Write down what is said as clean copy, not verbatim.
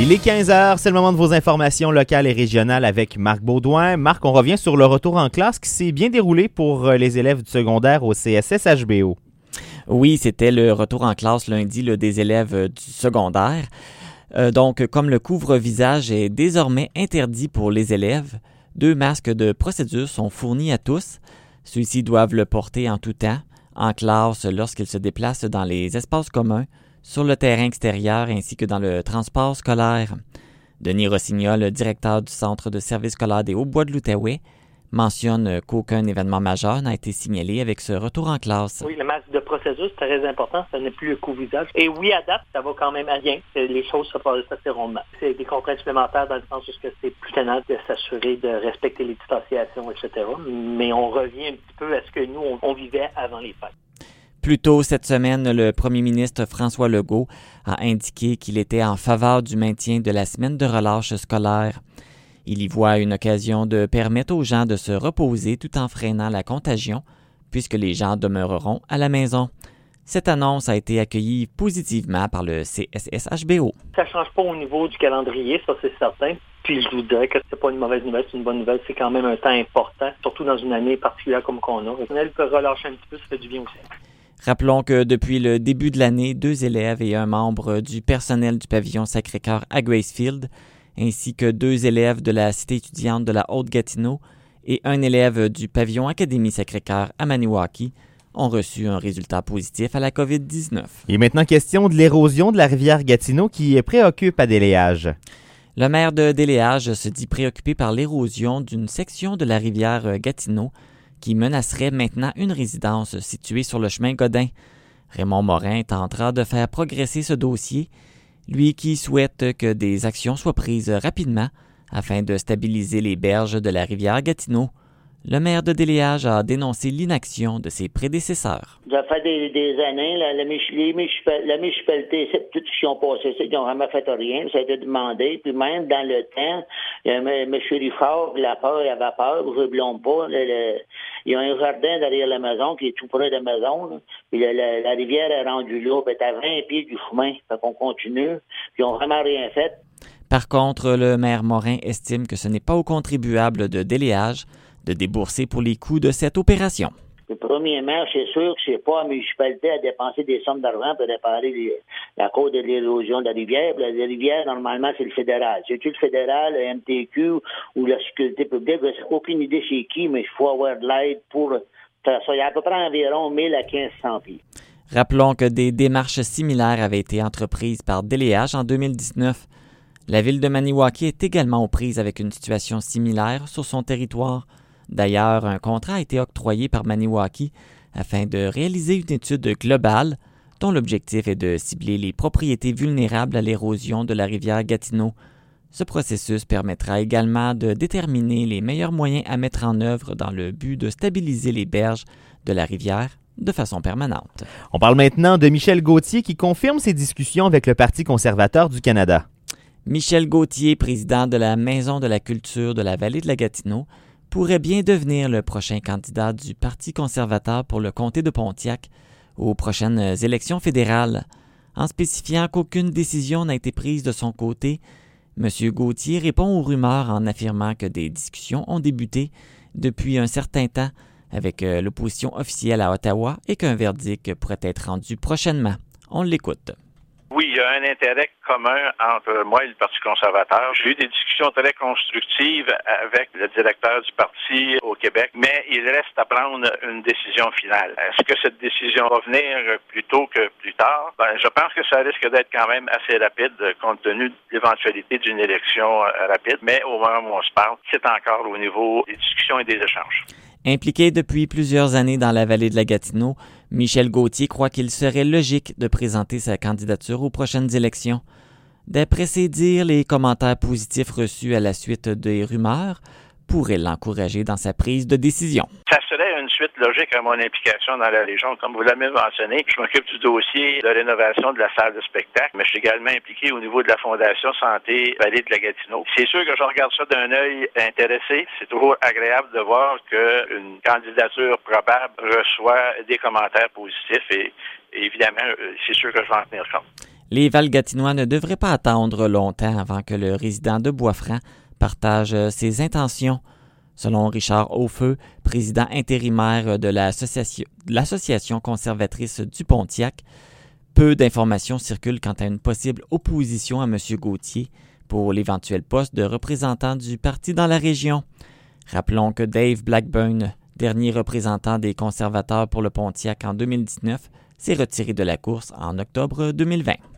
Il est 15h, c'est le moment de vos informations locales et régionales avec Marc Baudouin. Marc, on revient sur le retour en classe qui s'est bien déroulé pour les élèves du secondaire au CSS HBO. Oui, c'était le retour en classe lundi des élèves du secondaire. Donc, comme le couvre-visage est désormais interdit pour les élèves, 2 masques de procédure sont fournis à tous. Ceux-ci doivent le porter en tout temps, en classe lorsqu'ils se déplacent dans les espaces communs, sur le terrain extérieur ainsi que dans le transport scolaire. Denis Rossignol, directeur du Centre de services scolaires des Hauts-Bois de l'Outaouais, mentionne qu'aucun événement majeur n'a été signalé avec ce retour en classe. Oui, le masque de procédure, c'est très important. Ça n'est plus le couvre-visage. Et oui, à date, ça va quand même bien. Les choses se passent assez rondement. C'est des contraintes supplémentaires dans le sens où c'est plus tenant de s'assurer de respecter les distanciations, etc. Mais on revient un petit peu à ce que nous, on vivait avant les fêtes. Plus tôt cette semaine, le premier ministre François Legault a indiqué qu'il était en faveur du maintien de la semaine de relâche scolaire. Il y voit une occasion de permettre aux gens de se reposer tout en freinant la contagion, puisque les gens demeureront à la maison. Cette annonce a été accueillie positivement par le CSS-HBO. Ça ne change pas au niveau du calendrier, ça c'est certain. Puis je vous dirais que c'est pas une mauvaise nouvelle, c'est une bonne nouvelle. C'est quand même un temps important, surtout dans une année particulière comme qu'on a. Elle peut relâcher un petit peu, ça fait du bien aussi. Rappelons que depuis le début de l'année, 2 élèves et un membre du personnel du pavillon Sacré-Cœur à Gracefield, ainsi que 2 élèves de la cité étudiante de la Haute-Gatineau et un élève du pavillon Académie Sacré-Cœur à Maniwaki, ont reçu un résultat positif à la COVID-19. Il est maintenant question de l'érosion de la rivière Gatineau qui préoccupe Adéléage. Le maire de Déléage se dit préoccupé par l'érosion d'une section de la rivière Gatineau qui menacerait maintenant une résidence située sur le chemin Godin. Raymond Morin tentera de faire progresser ce dossier, lui qui souhaite que des actions soient prises rapidement afin de stabiliser les berges de la rivière Gatineau. Le maire de Déléage a dénoncé l'inaction de ses prédécesseurs. Ça fait des années, la municipalité, tout ce qui ont passé, ils n'ont jamais fait rien, ça a été demandé. Puis même dans le temps, il y a M. Richard, la peur, il avait peur, vous ne blâmez pas. Il y a un jardin derrière la maison qui est tout près de la maison. Là. Puis la rivière est rendue là, puis elle est à 20 pieds du chemin. Fait qu'on continue, puis ils n'ont vraiment rien fait. Par contre, le maire Morin estime que ce n'est pas aux contribuables de Déléage de débourser pour les coûts de cette opération. Premièrement, c'est sûr que c'est pas la municipalité à dépenser des sommes d'argent pour réparer la cause de l'érosion de la rivière. La rivière, normalement, c'est le fédéral. C'est-tu le fédéral, le MTQ ou la sécurité publique? J'ai aucune idée c'est qui, mais il faut avoir de l'aide pour faire ça. Il y a à peu près environ 1000 à 1500 pieds. Rappelons que des démarches similaires avaient été entreprises par Déléage en 2019. La ville de Maniwaki est également aux prises avec une situation similaire sur son territoire. D'ailleurs, un contrat a été octroyé par Maniwaki afin de réaliser une étude globale dont l'objectif est de cibler les propriétés vulnérables à l'érosion de la rivière Gatineau. Ce processus permettra également de déterminer les meilleurs moyens à mettre en œuvre dans le but de stabiliser les berges de la rivière de façon permanente. On parle maintenant de Michel Gauthier qui confirme ses discussions avec le Parti conservateur du Canada. Michel Gauthier, président de la Maison de la culture de la vallée de la Gatineau, pourrait bien devenir le prochain candidat du Parti conservateur pour le comté de Pontiac aux prochaines élections fédérales. En spécifiant qu'aucune décision n'a été prise de son côté, M. Gauthier répond aux rumeurs en affirmant que des discussions ont débuté depuis un certain temps avec l'opposition officielle à Ottawa et qu'un verdict pourrait être rendu prochainement. On l'écoute. Oui, il y a un intérêt commun entre moi et le Parti conservateur. J'ai eu des discussions très constructives avec le directeur du parti au Québec, mais il reste à prendre une décision finale. Est-ce que cette décision va venir plus tôt que plus tard? Je pense que ça risque d'être quand même assez rapide compte tenu de l'éventualité d'une élection rapide, mais au moment où on se parle, c'est encore au niveau des discussions et des échanges. Impliqué depuis plusieurs années dans la vallée de la Gatineau, Michel Gauthier croit qu'il serait logique de présenter sa candidature aux prochaines élections. D'après ses dires, les commentaires positifs reçus à la suite des rumeurs pourraient l'encourager dans sa prise de décision. Ça serait une suite logique à mon implication dans la région. Comme vous l'avez mentionné, je m'occupe du dossier de rénovation de la salle de spectacle, mais je suis également impliqué au niveau de la Fondation Santé Vallée de la Gatineau. C'est sûr que je regarde ça d'un œil intéressé. C'est toujours agréable de voir qu'une candidature probable reçoit des commentaires positifs et évidemment, c'est sûr que je vais en tenir compte. Les Valgatinois ne devraient pas attendre longtemps avant que le résident de Boisfranc partage ses intentions. Selon Richard Aufeux, président intérimaire de l'Association conservatrice du Pontiac, peu d'informations circulent quant à une possible opposition à M. Gauthier pour l'éventuel poste de représentant du parti dans la région. Rappelons que Dave Blackburn, dernier représentant des conservateurs pour le Pontiac en 2019, s'est retiré de la course en octobre 2020.